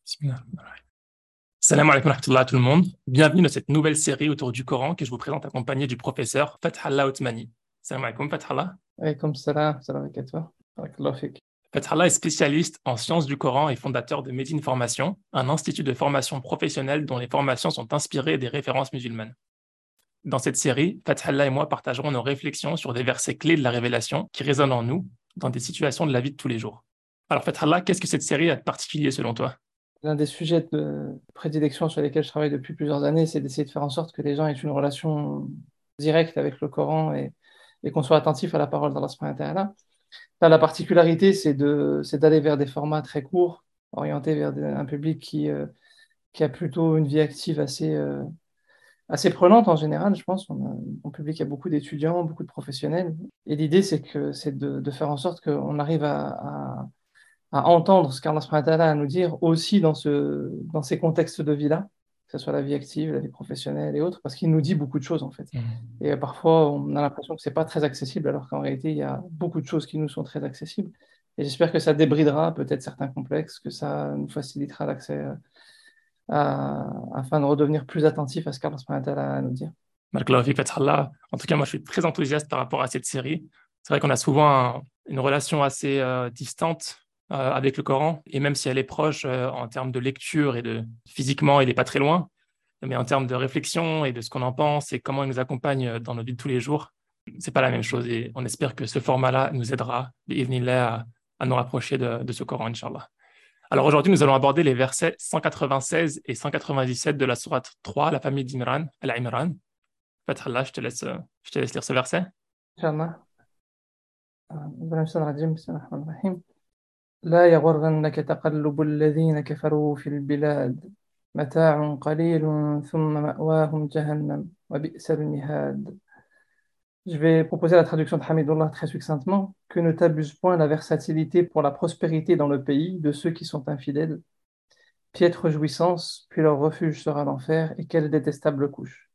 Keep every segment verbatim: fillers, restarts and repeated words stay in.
Bismillah. Salam alaikum wa rahmatullah à tout le monde. Bienvenue dans cette nouvelle série autour du Coran que je vous présente accompagné du professeur Fathallah Othmani. Salam alaikum Fathallah. Alaykoum salam, salam alaikum. Barakallahu fik. Fathallah est spécialiste en sciences du Coran et fondateur de Medine Formation, un institut de formation professionnelle dont les formations sont inspirées des références musulmanes. Dans cette série, Fathallah et moi partagerons nos réflexions sur des versets clés de la révélation qui résonnent en nous dans des situations de la vie de tous les jours. Alors Fathallah, qu'est-ce que cette série a de particulier selon toi? L'un des sujets de prédilection sur lesquels je travaille depuis plusieurs années, c'est d'essayer de faire en sorte que les gens aient une relation directe avec le Coran et, et qu'on soit attentif à la parole d'Allah subhanahu wa ta'ala. Là, la particularité, c'est de, c'est d'aller vers des formats très courts, orientés vers des- un public qui, euh, qui a plutôt une vie active assez, euh, assez prenante en général, je pense. On a, on public, il y a beaucoup d'étudiants, beaucoup de professionnels. Et l'idée, c'est que, c'est de, de faire en sorte qu'on arrive à, à à entendre ce qu'Allah subhanahu wa ta'ala a à nous dire aussi dans ce, dans ces contextes de vie-là, que ce soit la vie active, la vie professionnelle et autres, parce qu'il nous dit beaucoup de choses en fait. Mhm. Et euh, parfois, on a l'impression que c'est pas très accessible, alors qu'en réalité, il y a beaucoup de choses qui nous sont très accessibles. Et j'espère que ça débridera peut-être certains complexes, que ça nous facilitera l'accès euh, à- afin de redevenir plus attentif à ce qu'Allah subhanahu wa ta'ala a à nous dire. Barakallahu fik, Fathallah. En tout cas, moi, je suis très enthousiaste par rapport à cette série. C'est vrai qu'on a souvent un- une relation assez euh, distante euh, avec le Coran, et même si elle est proche euh, en termes de lecture et de physiquement, il n'est pas très loin, mais en termes de réflexion et de ce qu'on en pense et comment il nous accompagne euh, dans nos vies de tous les jours, c'est pas la même chose. Et on espère que ce format-là nous aidera, bi'idhnillah, à, à nous rapprocher de, de ce Coran, Inch'Allah. Alors aujourd'hui, nous allons aborder les versets cent quatre-vingt-seize et cent quatre-vingt-dix-sept de la sourate trois, la famille d'Imran, Al-Imran. Fathallah, je te laisse, euh, je te laisse lire ce verset. Inch'Allah. آه، ربنا من الشيطان الرجيم. بسم الله الرحمن الرحيم. لا يغرنك تقلب الذين كفروا في البلاد متاع قليل ثم مأواهم جهنم وبئس المهاد. Je vais proposer la traduction de Hamidullah très succinctement. Que ne t'abuse point la versatilité pour la prospérité dans le pays de ceux qui sont infidèles. Piètre jouissance, puis leur refuge sera l'enfer, et quelle détestable couche.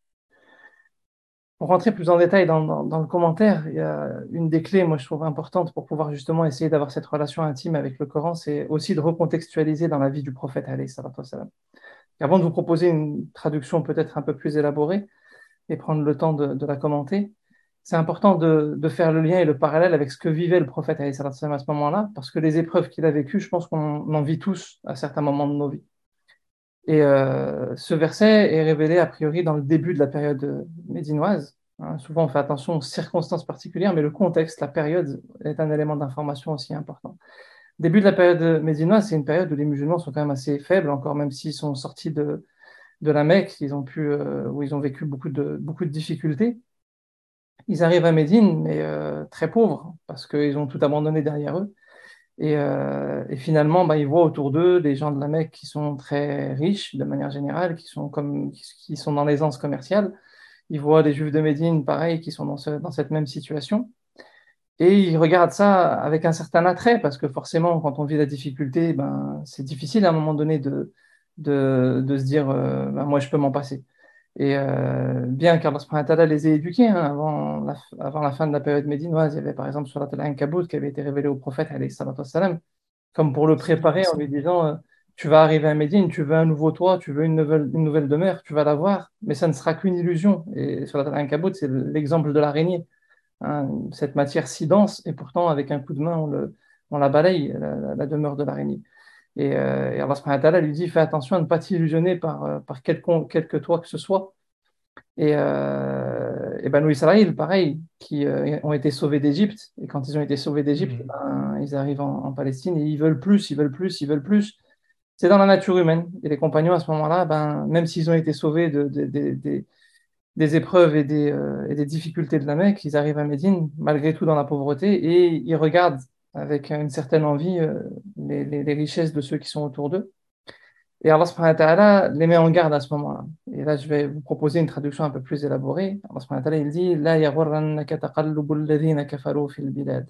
Pour rentrer plus en détail dans, dans- dans le commentaire, il y a une des clés, moi je trouve importante pour pouvoir justement essayer d'avoir cette relation intime avec le Coran, c'est aussi de recontextualiser dans la vie du prophète alayhi salatu wassalam. Avant de vous proposer une traduction peut-être un peu plus élaborée et prendre le temps de, de la commenter, c'est important de, de faire le lien et le parallèle avec ce que vivait le prophète alayhi salatu wassalam à ce moment-là, parce que les épreuves qu'il a vécues, je pense qu'on en vit tous à certains moments de nos vies. Et euh, ce verset est révélé a priori dans le début de la période médinoise. Hein. Souvent, on fait attention aux circonstances particulières, mais le contexte, la période est un élément d'information aussi important. Début de la période médinoise, c'est une période où les musulmans sont quand même assez faibles, encore même s'ils sont sortis de, de la Mecque, ils ont pu, euh, où ils ont vécu beaucoup de, beaucoup de difficultés. Ils arrivent à Médine, mais euh, très pauvres, parce qu'ils ont tout abandonné derrière eux. Et, euh, et finalement, bah, ils voient autour d'eux des gens de la Mecque qui sont très riches de manière générale, qui sont, comme, qui, qui sont dans l'aisance commerciale. Ils voient des Juifs de Médine, pareil, qui sont dans, ce- dans cette même situation. Et ils regardent ça avec un certain attrait, parce que forcément, quand on vit la difficulté, ben, c'est difficile à un moment donné de, de, de se dire, euh, ben, moi, je peux m'en passer. Et euh, bien qu'Allah subhanahu wa ta'ala les ait éduqués, hein, avant la, avant la fin de la période médinoise, il y avait par exemple Surat Al-Ankabut qui avait été révélé au prophète, alayhi salatu wassalam, comme pour le préparer en lui disant, euh, tu vas arriver à Médine, tu veux un nouveau toit, tu veux une nouvelle, une nouvelle demeure, tu vas l'avoir, mais ça ne sera qu'une illusion. Et Surat Al-Ankabut, c'est l'exemple de l'araignée, hein, cette matière si dense, et pourtant avec un coup de main, on, le, on la balaye, la, la- la demeure de l'araignée. Et, euh, et Allah subhanahu wa ta'ala lui dit, fais attention à ne pas t'illusionner par, euh, par quelque, quelque toit que ce soit. Et, euh, et Banu Israël, pareil, qui euh, ont été sauvés d'Égypte. Et quand ils ont été sauvés d'Égypte, Mhm. ben, ils arrivent en, en Palestine et ils veulent plus, ils veulent plus, ils veulent plus. C'est dans la nature humaine. Et les compagnons, à ce moment-là, ben, même s'ils ont été sauvés de, de- de- de- des épreuves et des, euh, et des difficultés de la Mecque, ils arrivent à Médine, malgré tout dans la pauvreté, et ils regardent avec une certaine envie euh, les, les- les richesses de ceux qui sont autour d'eux. Et Allah subhanahu wa ta'ala les met en garde à ce moment-là. Et là, je vais vous proposer une traduction un peu plus élaborée. Allah subhanahu wa ta'ala, il dit La yaghurrannaka taqallubul ladhina kafaru fil bilad.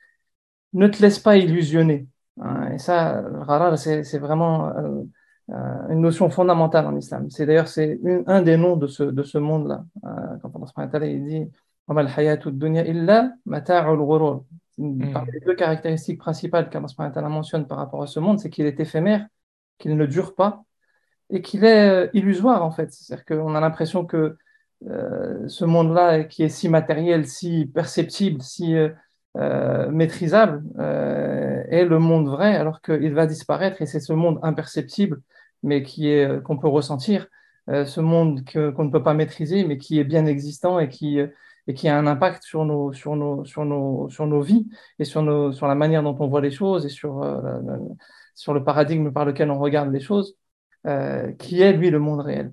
Ne te laisse pas illusionner. Hein. Et ça, le gharar, c'est c'est vraiment euh, euh, une notion fondamentale en islam. C'est d'ailleurs c'est une- un des noms de ce, de ce monde-là. Euh, quand Allah subhanahu wa ta'ala, il dit وَمَا الْحَيَاةُ الدُّنْيَا إِلَّا مَتَاعُ الْغُرُورِ. Parmi les Mhm. deux caractéristiques principales qu'Allah subhanahu wa ta'ala mentionne par rapport à ce monde, c'est qu'il est éphémère qu'il ne dure pas et qu'il est euh, illusoire en fait. C'est-à-dire qu'on a l'impression que euh, ce monde-là, qui est si matériel, si perceptible, si euh, euh, maîtrisable, euh, est le monde vrai, alors qu'il va disparaître et c'est ce monde imperceptible, mais qui est euh, qu'on peut ressentir, euh, ce monde que, qu'on ne peut pas maîtriser, mais qui est bien existant et qui euh, et qui a un impact sur nos sur nos sur nos sur nos vies et sur nos sur la manière dont on voit les choses et sur euh, la- la- sur le paradigme par lequel on regarde les choses, euh, qui est lui le monde réel.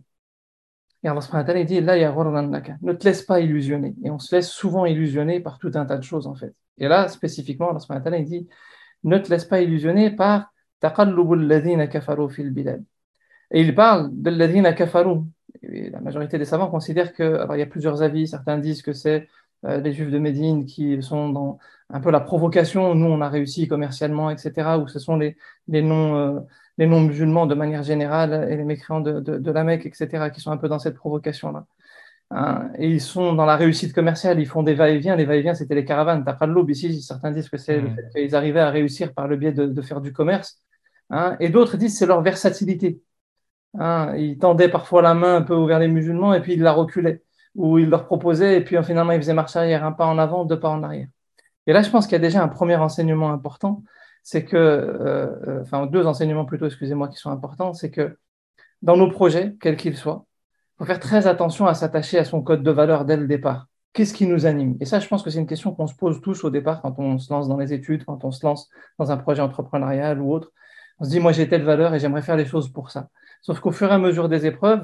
Et Allah subhanahu wa ta'ala il dit la yaghurrannaka, ne te laisse pas illusionner. Et on se laisse souvent illusionner par tout un tas de choses en fait. Et là spécifiquement Allah subhanahu wa ta'ala il dit ne te laisse pas illusionner par taqallubul ladhina kafaru fil bilad. Et il parle de ladhina kafaru. Et la majorité des savants considèrent que, alors il y a plusieurs avis, certains disent que c'est euh, les Juifs de Médine qui sont dans un peu la provocation, nous on a réussi commercialement, et cetera, ou ce sont les, les non, euh, les non-musulmans de manière générale et les mécréants de, de, de la Mecque, et cetera, qui sont un peu dans cette provocation-là. Hein, et ils sont dans la réussite commerciale, ils font des va-et-vient, les va-et-vient c'était les caravanes. Taqallub, ici, certains disent que c'est le fait Hmm. qu'ils arrivaient à réussir par le biais de, de faire du commerce, hein, et d'autres disent que c'est leur versatilité. Hein, ils tendaient parfois la main un peu vers les musulmans et puis ils la reculaient, ou ils leur proposaient et puis euh, finalement ils faisaient marche arrière, un pas en avant, deux pas en arrière. Et là, je pense qu'il y a déjà un premier enseignement important, c'est que, euh, euh, enfin deux enseignements plutôt, excusez-moi, qui sont importants, c'est que dans nos projets, quels qu'ils soient, il faut faire très attention à s'attacher à son code de valeur dès le départ. Qu'est-ce qui nous anime? Et ça, je pense que c'est une question qu'on se pose tous au départ quand on se lance dans les études, quand on se lance dans un projet entrepreneurial ou autre. On se dit, moi, j'ai telle valeur et j'aimerais faire les choses pour ça. Sauf qu'au fur et à mesure des épreuves,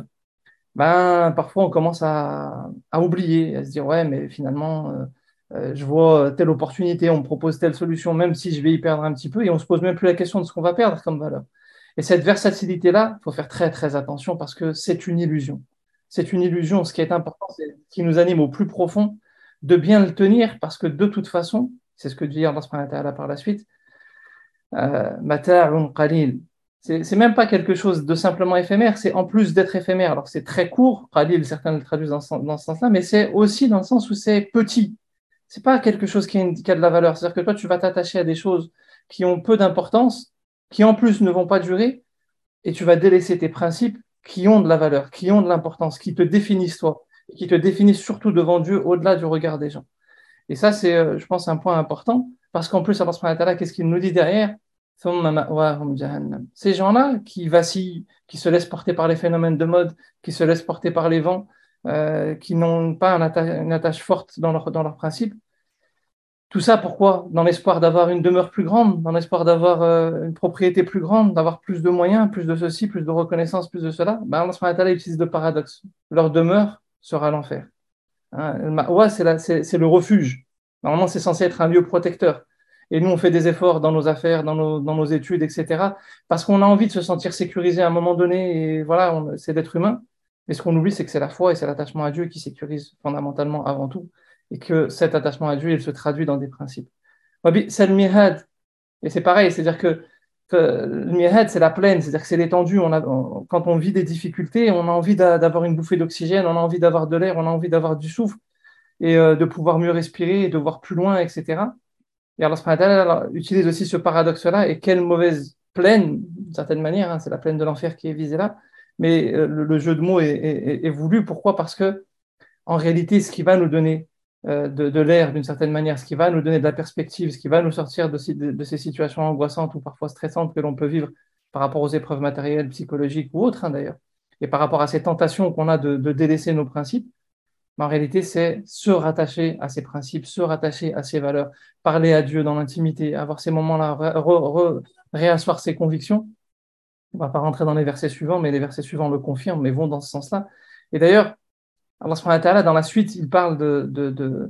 ben, parfois, on commence à, à oublier, à se dire, ouais, mais finalement, euh, euh, je vois telle opportunité, on me propose telle solution, même si je vais y perdre un petit peu, et on se pose même plus la question de ce qu'on va perdre comme valeur. Et cette versatilité-là, il faut faire très, très attention parce que c'est une illusion. C'est une illusion. Ce qui est important, c'est ce qui nous anime au plus profond, de bien le tenir parce que de toute façon, c'est ce que dit Allah subhanahu wa ta'ala par la suite, euh, mata'un qalil. C'est c'est même pas quelque chose de simplement éphémère, c'est en plus d'être éphémère. Alors c'est très court, qalil, certains le traduisent dans ce, dans ce sens-là, mais c'est aussi dans le sens où c'est petit. C'est pas quelque chose qui a, une- qui a de la valeur. C'est-à-dire que toi, tu vas t'attacher à des choses qui ont peu d'importance, qui en plus ne vont pas durer, et tu vas délaisser tes principes qui ont de la valeur, qui ont de l'importance, qui te définissent toi, et qui te définissent surtout devant Dieu au-delà du regard des gens. Et ça, c'est, euh, je pense, un point important, parce qu'en plus, Allah subhanahu wa ta'ala, qu'est-ce qu'il nous dit derrière? Thumma ma'wahum jahannam. Ces gens-là qui vacillent, qui se laissent porter par les phénomènes de mode, qui se laissent porter par les vents, euh, qui n'ont pas un atta- une attache forte dans leur, dans leurs principes, tout ça, pourquoi? Dans l'espoir d'avoir une demeure plus grande, dans l'espoir d'avoir euh, une propriété plus grande, d'avoir plus de moyens, plus de ceci, plus de reconnaissance, plus de cela. Ben, Allah subhanahu wa ta'ala utilise le paradoxe. Leur demeure sera l'enfer. Hein, le ma'wa, c'est la- c'est- c'est le refuge. Normalement, c'est censé être un lieu protecteur. Et nous, on fait des efforts dans nos affaires, dans nos, dans nos études, et cetera, parce qu'on a envie de se sentir sécurisé à un moment donné, et voilà, on- c'est d'être humain. Mais ce qu'on oublie, c'est que c'est la foi et c'est l'attachement à Dieu qui sécurise fondamentalement avant tout, et que cet attachement à Dieu, il se traduit dans des principes. Wabi- C'est le mihad, et c'est pareil, c'est-à-dire que, que le mihad, c'est la plaine, c'est-à-dire que c'est l'étendue. On a, on- quand on vit des difficultés, on a envie d'a- d'avoir une bouffée d'oxygène, on a envie d'avoir de l'air, on a envie d'avoir du souffle et euh, de pouvoir mieux respirer et de voir plus loin, et cetera. Et Allah subhanahu wa ta'ala utilise aussi ce paradoxe-là, et quelle mauvaise plaine, d'une certaine manière, hein, c'est la plaine de l'enfer qui est visée là, mais euh, le, le jeu de mots est, est- est voulu. Pourquoi? Parce que en réalité, ce qui va nous donner euh, de, de l'air d'une certaine manière, ce qui va nous donner de la perspective, ce qui va nous sortir de, de- de ces situations angoissantes ou parfois stressantes que l'on peut vivre par rapport aux épreuves matérielles, psychologiques ou autres, hein, d'ailleurs, et par rapport à ces tentations qu'on a de, de délaisser nos principes, mais en réalité, c'est se rattacher à ses principes, se rattacher à ses valeurs, parler à Dieu dans l'intimité, avoir ces moments-là, re- re- re- réasseoir ses convictions. On ne va pas rentrer dans les versets suivants, mais les versets suivants le confirment, mais vont dans ce sens-là. Et d'ailleurs, Allah subhanahu wa ta'ala, dans la suite, il parle de, de, de,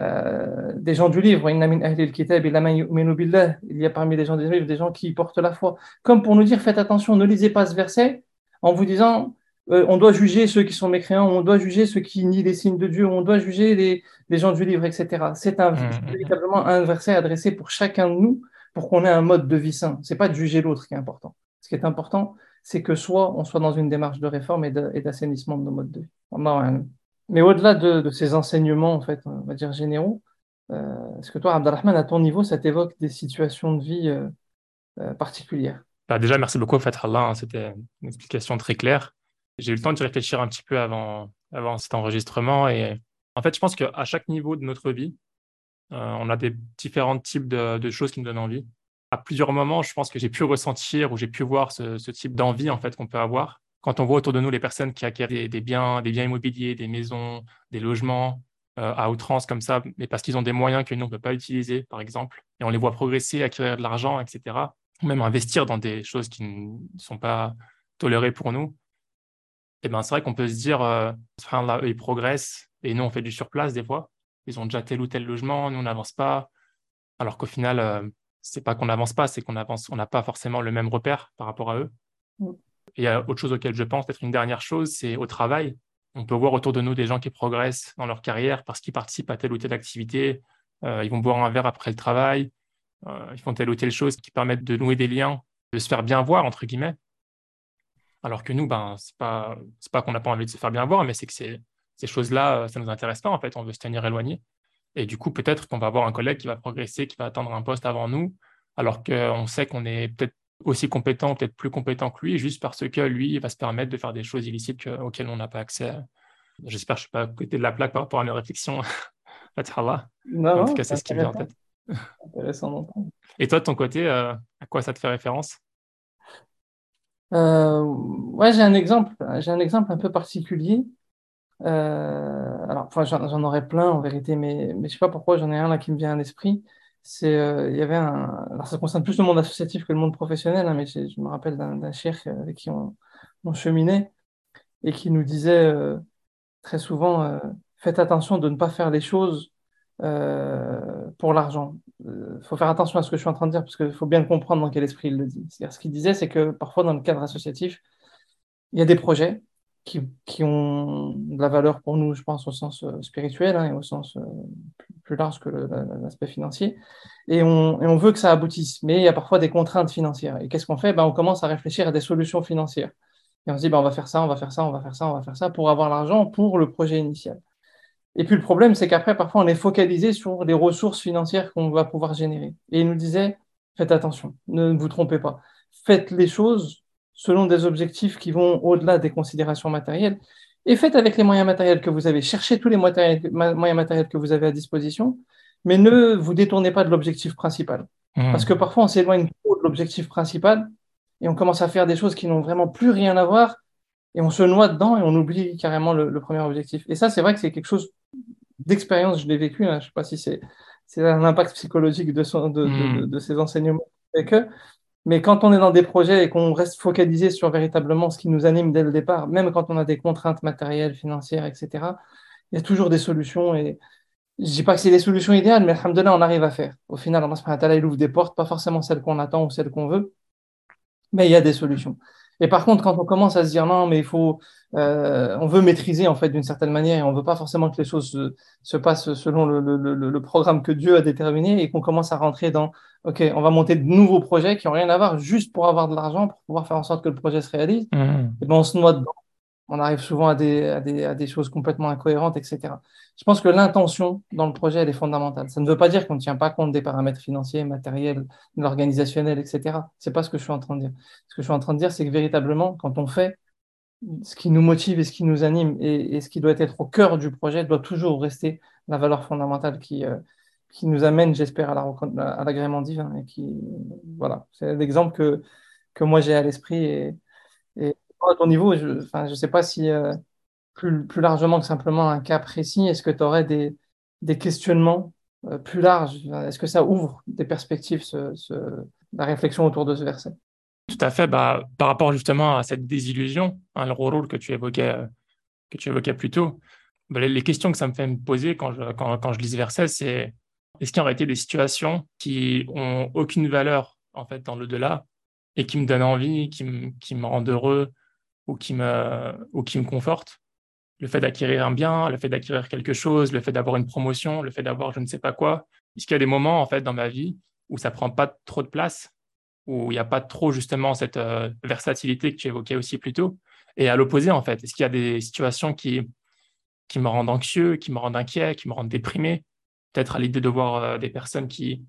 euh, des gens du livre. Inna min ahli al-kitab illa man yu'minu billah. Il y a parmi les gens du livre des gens qui portent la foi. Comme pour nous dire, faites attention, ne lisez pas ce verset en vous disant, euh, on doit juger ceux qui sont mécréants, on doit juger ceux qui nient les signes de Dieu, on doit juger les, les gens du livre, et cetera. C'est un, c'est Hmm. véritablement un verset adressé pour chacun de nous pour qu'on ait un mode de vie sain. C'est pas de juger l'autre qui est important. Ce qui est important, c'est que soit on soit dans une démarche de réforme et de- et d'assainissement de nos modes de vie. Wallahu a'lam. Mais au-delà de, de ces enseignements, en fait, on va dire généraux, euh, est-ce que toi, Abdelrahman, à ton niveau, ça t'évoque des situations de vie euh, euh, particulières? Bah, déjà, merci beaucoup, Fathallah, hein, c'était une explication très claire. J'ai eu le temps d'y réfléchir un petit peu avant, avant cet enregistrement. Et en fait, je pense qu'à chaque niveau de notre vie, euh, on a des différents types de, de choses qui nous donnent envie. À plusieurs moments, je pense que j'ai pu ressentir ou j'ai pu voir ce, ce type d'envie en fait qu'on peut avoir quand on voit autour de nous les personnes qui acquièrent des, des biens, des biens immobiliers, des maisons, des logements euh, à outrance comme ça, mais parce qu'ils ont des moyens que nous on ne peut pas utiliser, par exemple, et on les voit progresser, acquérir de l'argent, et cetera. Ou même investir dans des choses qui ne sont pas tolérées pour nous. Et ben c'est vrai qu'on peut se dire, euh, subhanallah, eux ils progressent et nous on fait du surplace des fois. Ils ont déjà tel ou tel logement, nous on n'avance pas. Alors qu'au final, euh, c'est pas qu'on n'avance pas, c'est qu'on avance, on n'a pas forcément le même repère par rapport à eux. Mm. Et euh, autre chose auquel je pense, peut-être une dernière chose, c'est au travail. On peut voir autour de nous des gens qui progressent dans leur carrière parce qu'ils participent à telle ou telle activité. Euh, ils vont boire un verre après le travail. Euh, ils font telle ou telle chose qui permettent de nouer des liens, de se faire bien voir, entre guillemets. Alors que nous, ben, c'est pas, c'est pas qu'on n'a pas envie de se faire bien voir, mais c'est que ces, ces choses-là, euh, ça nous intéresse pas, en fait. On veut se tenir éloigné. Et du coup, peut-être qu'on va avoir un collègue qui va progresser, qui va atteindre un poste avant nous, alors qu'on sait qu'on est peut-être aussi compétent, peut-être plus compétent que lui, juste parce que lui, il va se permettre de faire des choses illicites que- auxquelles on n'a pas accès. J'espère que je ne suis pas à côté de la plaque par rapport à mes réflexions. Fathallah. Non, Mais en tout non, cas, c'est c'est ce qui me vient en intéressant, tête. intéressant d'entendre. Et toi, de ton côté, euh, à quoi ça te fait référence? Euh, ouais, j'ai un exemple, j'ai un exemple un peu particulier. Euh, alors, enfin, j'en j'en aurais plein en vérité, mais, mais je sais pas pourquoi, j'en ai un là qui me vient à l'esprit. C'est, euh, il y avait un, alors ça concerne plus le monde associatif que le monde professionnel, hein, mais je, je me rappelle d'un d'un cheikh avec qui on, on cheminait et qui nous disait euh, très souvent, euh, faites attention de ne pas faire les choses euh, pour l'argent. Il faut faire attention à ce que je suis en train de dire, parce qu'il faut bien le comprendre dans quel esprit il le dit. C'est-à-dire, ce qu'il disait, c'est que parfois dans le cadre associatif, il y a des projets qui, qui ont de la valeur pour nous, je pense, au sens euh, spirituel hein, et au sens euh, plus, plus large que le- la- l'aspect financier. Et on, et on veut que ça aboutisse. Mais il y a parfois des contraintes financières. Et qu'est-ce qu'on fait? Ben, on commence à réfléchir à des solutions financières. Et on se dit, ben, on va faire ça, on va faire ça, on va faire ça, on va faire ça pour avoir l'argent pour le projet initial. Et puis le problème, c'est qu'après, parfois, on est focalisé sur les ressources financières qu'on va pouvoir générer. Et il nous disait, faites attention, ne vous trompez pas. Faites les choses selon des objectifs qui vont au-delà des considérations matérielles. Et faites avec les moyens matériels que vous avez. Cherchez tous les moyens moyens matériels que vous avez à disposition, mais ne vous détournez pas de l'objectif principal. Parce que Hmm. parfois, on s'éloigne trop de l'objectif principal et on commence à faire des choses qui n'ont vraiment plus rien à voir et on se noie dedans et on oublie carrément le, le premier objectif. Et ça, c'est vrai que c'est quelque chose d'expérience, je l'ai vécu, hein. Je ne sais pas si c'est c'est un impact psychologique de, son- de, de, de, Hmm. de ces enseignements avec eux, mais quand on est dans des projets et qu'on reste focalisé sur véritablement ce qui nous anime dès le départ, même quand on a des contraintes matérielles, financières, et cetera, il y a toujours des solutions. Et je ne dis pas que c'est les solutions idéales, mais alhamdoulilah, on arrive à faire. Au final, Allah subhanahu wa ta'ala, il ouvre des portes, pas forcément celles qu'on attend ou celles qu'on veut, mais il y a des solutions. Et par contre, quand on commence à se dire non, mais il faut, euh, on veut maîtriser en fait d'une certaine manière et on veut pas forcément que les choses se, se passent selon le, le- le- le programme que Dieu a déterminé et qu'on commence à rentrer dans, OK, on va monter de nouveaux projets qui ont rien à voir juste pour avoir de l'argent, pour pouvoir faire en sorte que le projet se réalise, Hmm. et ben on se noie dedans. On arrive souvent à des, à des, à des choses complètement incohérentes, et cetera. Je pense que l'intention dans le projet, elle est fondamentale. Ça ne veut pas dire qu'on ne tient pas compte des paramètres financiers, matériels, de l'organisationnel, et cetera. C'est pas ce que je suis en train de dire. Ce que je suis en train de dire, c'est que véritablement, quand on fait ce qui nous motive et ce qui nous anime et, et ce qui doit être au cœur du projet, doit toujours rester la valeur fondamentale qui, euh, qui nous amène, j'espère, à la, recon- à l'agrément divin. Et qui, voilà, c'est l'exemple que, que moi j'ai à l'esprit. Et, et à ton niveau, je, enfin, je sais pas si euh, plus, plus largement que simplement un cas précis, est-ce que tu aurais des, des questionnements euh, plus larges? Est-ce que ça ouvre des perspectives, ce, ce- la réflexion autour de ce verset? Tout à fait. Bah, par rapport justement à cette désillusion, hein, le rôle que tu évoquais, euh, que tu évoquais plus tôt, bah, les les questions que ça me fait me poser quand je, quand, quand je lis ce verset, c'est est-ce qu'il y aurait été des situations qui ont aucune valeur en fait dans l'au-delà et qui me donnent envie, qui me, qui me rendent heureux ou qui me, ou qui me confortent? Le fait d'acquérir un bien, le fait d'acquérir quelque chose, le fait d'avoir une promotion, le fait d'avoir je ne sais pas quoi. Est-ce qu'il y a des moments en fait dans ma vie où ça prend pas trop de place, où il n'y a pas trop justement cette euh, versatilité que tu évoquais aussi plus tôt? Et à l'opposé, en fait, est-ce qu'il y a des situations qui, qui me rendent anxieux, qui me rendent inquiet, qui me rendent déprimé? Peut-être à l'idée de voir euh, des personnes qui,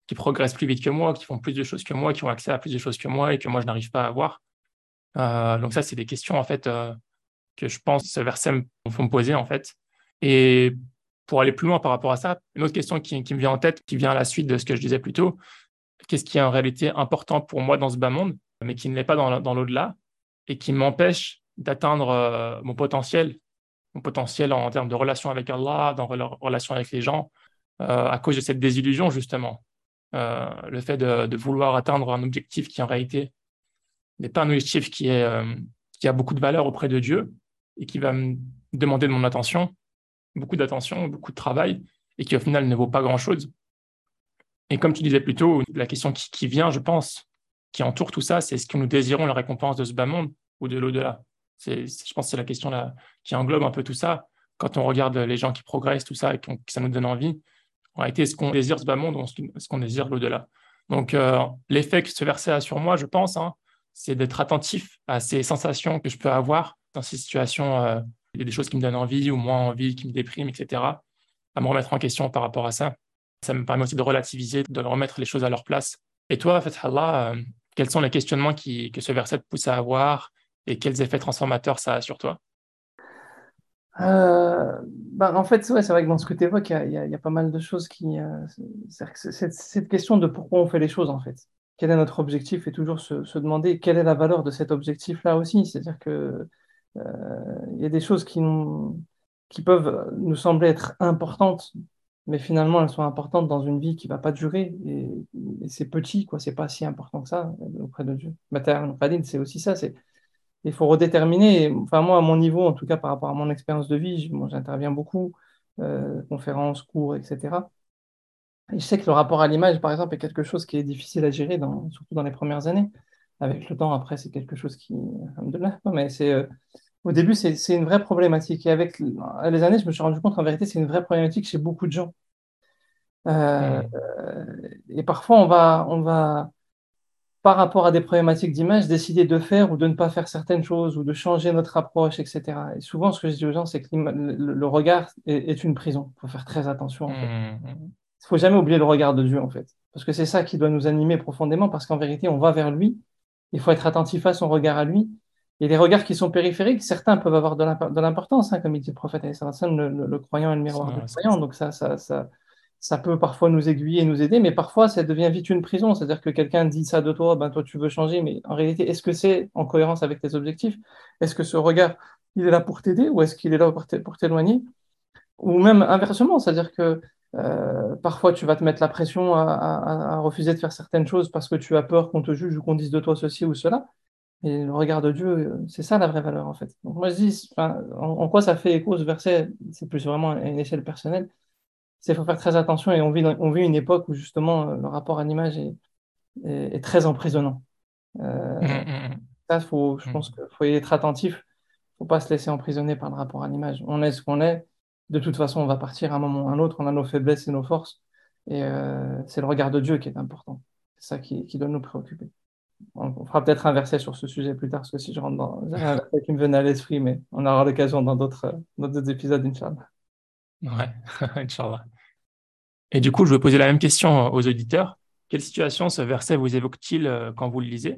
qui progressent plus vite que moi, qui font plus de choses que moi, qui ont accès à plus de choses que moi et que moi, je n'arrive pas à avoir. Euh, donc ça, c'est des questions, en fait, euh, que je pense ce verset me faut me poser, en fait. Et pour aller plus loin par rapport à ça, une autre question qui, qui me vient en tête, qui vient à la suite de ce que je disais plus tôt, qu'est-ce qui est en réalité important pour moi dans ce bas monde, mais qui ne l'est pas dans, dans l'au-delà, et qui m'empêche d'atteindre euh, mon potentiel, mon potentiel en, en termes de relation avec Allah, dans rela- relation avec les gens, euh, à cause de cette désillusion, justement. Euh, le fait de, de vouloir atteindre un objectif qui, en réalité, n'est pas un objectif qui, est, euh, qui a beaucoup de valeur auprès de Dieu et qui va me demander de mon attention, beaucoup d'attention, beaucoup de travail, et qui, au final, ne vaut pas grand-chose. Et comme tu disais plus tôt, la question qui, qui vient, je pense, qui entoure tout ça, c'est est-ce que nous désirons la récompense de ce bas monde ou de l'au-delà? C'est, c'est- je pense que c'est la question là, qui englobe un peu tout ça. Quand on regarde les gens qui progressent, tout ça, et qu'on- que ça nous donne envie, en réalité, est-ce qu'on désire ce bas monde ou est-ce qu'on désire l'au-delà? Donc, euh, l'effet que ce verset a sur moi, je pense, hein, c'est d'être attentif à ces sensations que je peux avoir dans ces situations. Euh, il y a des choses qui me donnent envie ou moins envie, qui me dépriment, et cetera. À me remettre en question par rapport à ça. Ça me permet aussi de relativiser, de remettre les choses à leur place. Et toi, Fathallah, euh, quels sont les questionnements qui, que ce verset te pousse à avoir et quels effets transformateurs ça a sur toi? Euh, bah, en fait, ouais, c'est vrai que dans ce que tu évoques, il y a, il y a- il y a pas mal de choses qui. Euh, c'est- c'est- c'est- cette question de pourquoi on fait les choses, en fait. Quel est notre objectif et toujours se, se demander quelle est la valeur de cet objectif-là aussi. C'est-à-dire que euh, il y a des choses qui, nous- qui peuvent nous sembler être importantes, mais finalement elles sont importantes dans une vie qui va pas durer. Et, et c'est petit, quoi. C'est pas si important que ça euh, auprès de Dieu. Matériel Khalil, c'est aussi ça. C'est il faut redéterminer. Et, enfin, moi, à mon niveau, en tout cas par rapport à mon expérience de vie, je- moi, j'interviens beaucoup, euh, conférences, cours, et cetera. Et je sais que le rapport à l'image, par exemple, est quelque chose qui est difficile à gérer, dans, surtout dans les premières années. Avec le temps, après, c'est quelque chose qui, alhamdoulilah, non, mais c'est, euh, au début, c'est c'est une vraie problématique. Et avec les années, je me suis rendu compte qu'en vérité, c'est une vraie problématique chez beaucoup de gens. Euh, Hmm. euh, et parfois, on va, on va par rapport à des problématiques d'image, décider de faire ou de ne pas faire certaines choses ou de changer notre approche, et cetera. Et souvent, ce que je dis aux gens, c'est que l'ima- le, le regard est, est une prison. Il faut faire très attention, en fait. Hmm. Il faut jamais oublier le regard de Dieu, en fait. Parce que c'est ça qui doit nous animer profondément, parce qu'en vérité, on va vers lui. Il faut être attentif à son regard à lui. Et les regards qui sont périphériques, certains peuvent avoir de l'imp- de l'importance, hein, comme il dit le prophète, alayhi salatu wassalam, le, le- le croyant est le miroir du Ça- ça- croyant. Donc ça, ça, ça, ça peut parfois nous aiguiller et nous aider, mais parfois ça devient vite une prison. C'est-à-dire que quelqu'un dit ça de toi, ben toi tu veux changer, mais en réalité, est-ce que c'est en cohérence avec tes objectifs? Est-ce que ce regard, il est là pour t'aider ou est-ce qu'il est là pour t'é- pour t'éloigner? Ou même inversement, c'est-à-dire que euh, parfois tu vas te mettre la pression à, à- à refuser de faire certaines choses parce que tu as peur qu'on te juge ou qu'on dise de toi ceci ou cela. Et le regard de Dieu, euh, c'est ça la vraie valeur en fait. Donc moi je dis, enfin, en, en quoi ça fait écho ce verset, c'est plus vraiment à une échelle personnelle, c'est qu'il faut faire très attention et on vit, dans- on vit une époque où justement euh, le rapport à l'image est, est- est très emprisonnant. Hmm, Euh, hmm, ça, faut, je hmm. pense qu'il faut y être attentif, faut pas se laisser emprisonner par le rapport à l'image. On est ce qu'on est, de toute façon on va partir à un moment ou à un autre, on a nos faiblesses et nos forces, et euh, c'est le regard de Dieu qui est important. C'est ça qui, qui doit nous préoccuper. On, on fera peut-être un verset sur ce sujet plus tard, parce que si je rentre dans... J'avais un verset qui me venait à l'esprit, mais on aura l'occasion dans d'autres euh, dans d'autres épisodes, Inch'Allah. Ouais, Inch'Allah. Et du coup, je vais poser la même question aux auditeurs. Quelle situation ce verset vous évoque-t-il euh, quand vous le lisez?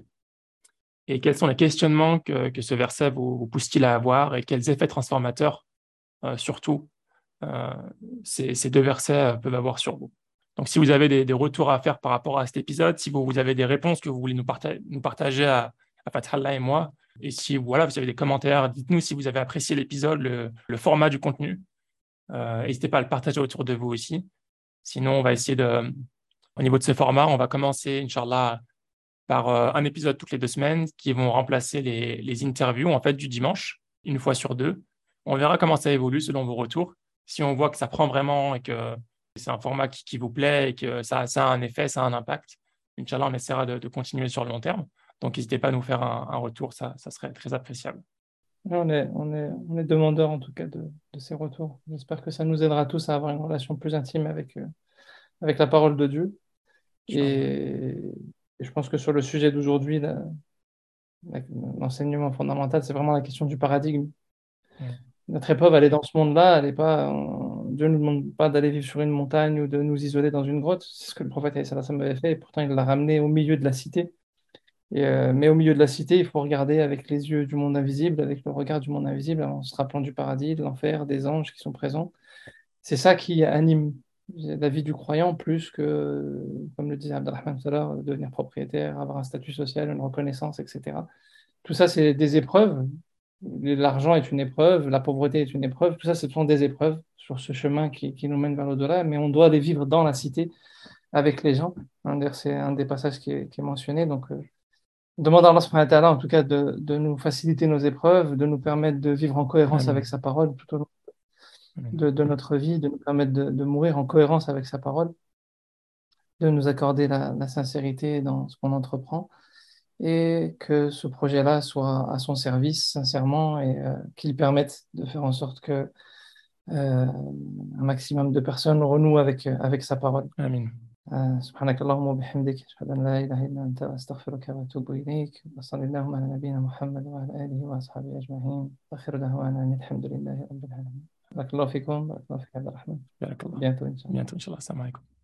Et quels sont les questionnements que, que ce verset vous, vous pousse-t-il à avoir et quels effets transformateurs, euh, surtout, euh, ces, ces deux versets euh, peuvent avoir sur vous? Donc, si vous avez des, des retours à faire par rapport à cet épisode, si vous, vous avez des réponses que vous voulez nous, parta- nous partager à, à Fathallah et moi, et si voilà, vous avez des commentaires, dites-nous si vous avez apprécié l'épisode, le, le format du contenu. Euh, n'hésitez pas à le partager autour de vous aussi. Sinon, on va essayer de, au niveau de ce format, on va commencer, Inch'Allah, par euh, un épisode toutes les deux semaines qui vont remplacer les, les interviews en fait du dimanche, une fois sur deux. On verra comment ça évolue selon vos retours. Si on voit que ça prend vraiment et que c'est un format qui, qui vous plaît et que ça, ça a un effet, ça a un impact, Inch'Allah, on essaiera de, de continuer sur le long terme. Donc, n'hésitez pas à nous faire un, un retour, ça, ça serait très appréciable. On est, on est, on est demandeurs en tout cas de, de ces retours. J'espère que ça nous aidera tous à avoir une relation plus intime avec, euh, avec la parole de Dieu. Inch'Allah. Et, et je pense que sur le sujet d'aujourd'hui, la- la- l'enseignement fondamental, c'est vraiment la question du paradigme. Mm. Notre épreuve, elle est dans ce monde-là, elle est pas, on- Dieu ne nous demande pas d'aller vivre sur une montagne ou de nous isoler dans une grotte. C'est ce que le prophète alayhi salam avait fait, et pourtant il l'a ramené au milieu de la cité. Et, euh, mais au milieu de la cité, il faut regarder avec les yeux du monde invisible, avec le regard du monde invisible, en se rappelant du paradis, de l'enfer, des anges qui sont présents. C'est ça qui anime la vie du croyant plus que, comme le disait Abdelrahman tout à l'heure, devenir propriétaire, avoir un statut social, une reconnaissance, et cetera. Tout ça, c'est des épreuves. L'argent est une épreuve, la pauvreté est une épreuve. Tout ça, ce sont des épreuves sur ce chemin qui, qui nous mène vers l'au-delà, mais on doit les vivre dans la cité avec les gens. Hein, d'ailleurs, c'est un des passages qui est, qui est mentionné. Donc, euh, demandons à Allah subhanahu wa ta'ala, en tout cas, de, de nous faciliter nos épreuves, de nous permettre de vivre en cohérence Amin. avec sa parole tout au long Amin. de, de notre vie, de nous permettre de, de mourir en cohérence avec sa parole, de nous accorder la, la sincérité dans ce qu'on entreprend et que ce projet-là soit à son service sincèrement et euh, qu'il permette de faire en sorte que euh, un maximum de personnes renouent avec, avec sa parole. Amin. آه، سبحانك اللهم وبحمدك أشهد أن لا إله إلا أنت أستغفرك وأتوب إليك وصلى اللهم على نبينا محمد وعلى آله وأصحابه أجمعين آخر دعوانا أن الحمد لله رب العالمين بارك الله فيكم بارك الله فيك عبد الرحمن Barakallah. bientôt إن شاء الله Bientôt, Inch'Allah. Assalamu alaikum.